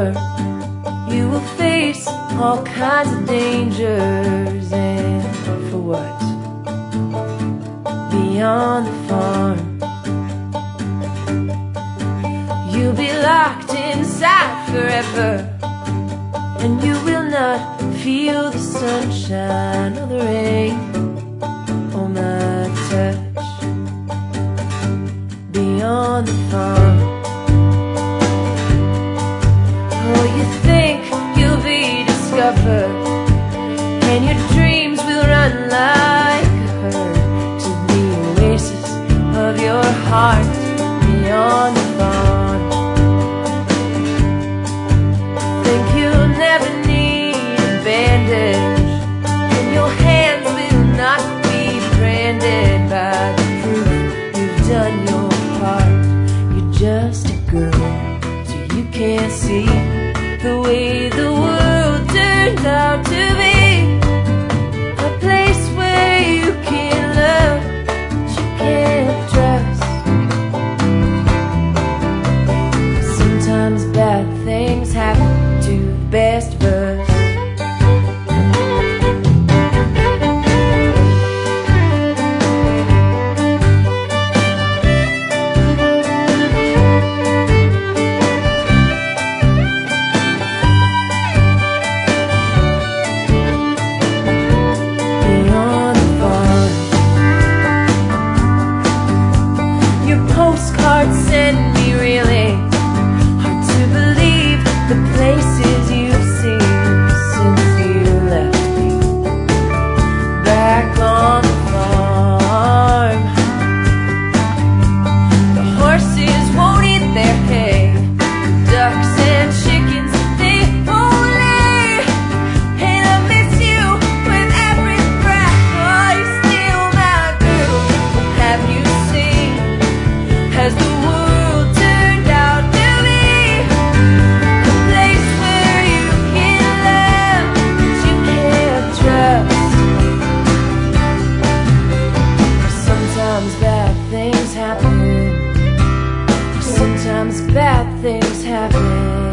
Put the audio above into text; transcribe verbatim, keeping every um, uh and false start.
discover you will face all kinds of dangers, and for what? Beyond the farm, you'll be locked inside forever, and you will not feel the sunshine or the rain or my touch. Beyond the farm, oh, you think you'll be discovered, and your dreams will run like a herd to the oasis of your heart. Beyond the farm, think you'll never need a bandage, and your hands will not be branded by the proof you've done your part. You're just a girl, so you can't see the way the world turned out to be. A place where you can love, but you can't trust. Sometimes bad things happen to the best of us. Postcards send me really hard to believe the places you've seen since you left me back on the farm. The horses won't eat their hay, the ducks and chickens they won't lay, and I miss you with every breath. Oh, you're still my girl. Have you seen as the world turned out to be a place where you can love, but you can't trust? Sometimes bad things happen. Sometimes bad things happen.